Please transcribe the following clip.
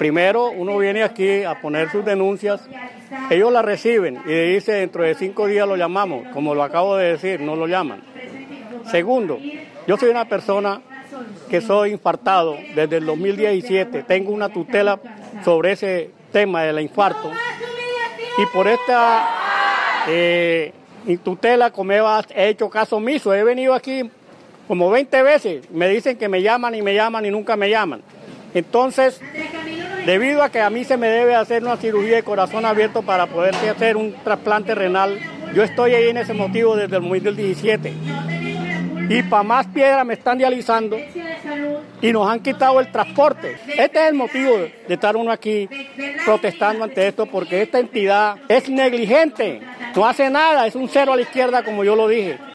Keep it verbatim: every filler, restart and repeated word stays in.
primero uno viene aquí a poner sus denuncias, ellos las reciben y dice dentro de cinco días lo llamamos, como lo acabo de decir, no lo llaman. Segundo, yo soy una persona que soy infartado desde el dos mil diecisiete, tengo una tutela sobre ese tema del infarto y por esta eh, tutela como he hecho caso omiso, he venido aquí como veinte veces, me dicen que me llaman y me llaman y nunca me llaman. Entonces, debido a que a mí se me debe hacer una cirugía de corazón abierto para poder hacer un trasplante renal, yo estoy ahí en ese motivo desde el dos mil diecisiete. Y para más piedra me están dializando y nos han quitado el transporte. Este es el motivo de estar uno aquí protestando ante esto, porque esta entidad es negligente, no hace nada, es un cero a la izquierda como yo lo dije.